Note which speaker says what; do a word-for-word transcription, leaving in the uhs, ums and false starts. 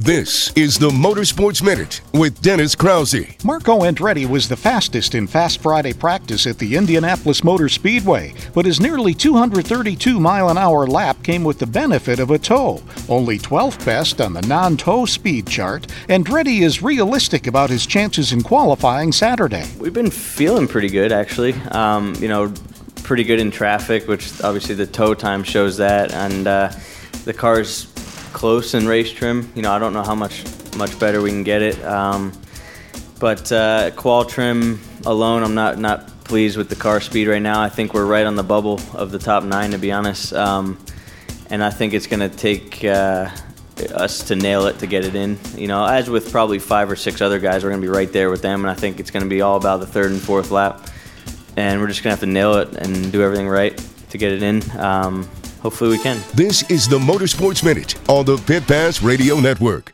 Speaker 1: This is the Motorsports Minute with Dennis Krause.
Speaker 2: Marco Andretti was the fastest in Fast Friday practice at the Indianapolis Motor Speedway, but his nearly two hundred thirty-two mile an hour lap came with the benefit of a tow. Only twelfth best on the non-tow speed chart, Andretti is realistic about his chances in qualifying Saturday.
Speaker 3: We've been feeling pretty good, actually. Um, you know, pretty good in traffic, which obviously the tow time shows that, and uh, the car's close in race trim. You know, I don't know how much much better we can get it, um, but uh, qual trim alone, I'm not not pleased with the car speed right now. I think we're right on the bubble of the top nine, to be honest, um, and I think it's going to take uh, us to nail it to get it in. You know, as with probably five or six other guys, we're going to be right there with them, and I think it's going to be all about the third and fourth lap, and we're just going to have to nail it and do everything right to get it in. Um, Hopefully we can.
Speaker 1: This is the Motorsports Minute on the Pit Pass Radio Network.